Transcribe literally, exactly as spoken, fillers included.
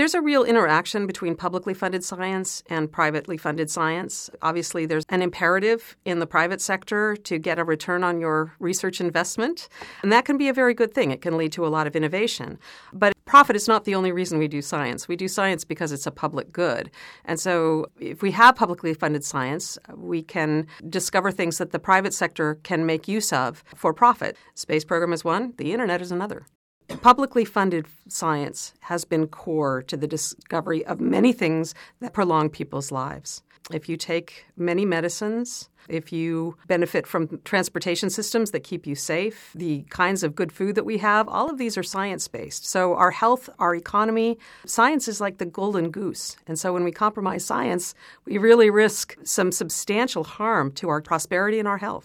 There's a real interaction between publicly funded science and privately funded science. Obviously, there's an imperative in the private sector to get a return on your research investment, and that can be a very good thing. It can lead to a lot of innovation. But profit is not the only reason we do science. We do science because it's a public good. And so if we have publicly funded science, we can discover things that the private sector can make use of for profit. Space program is one, the internet is another. Publicly funded science has been core to the discovery of many things that prolong people's lives. If you take many medicines, if you benefit from transportation systems that keep you safe, the kinds of good food that we have, all of these are science-based. So our health, our economy, science is like the golden goose. And so when we compromise science, we really risk some substantial harm to our prosperity and our health.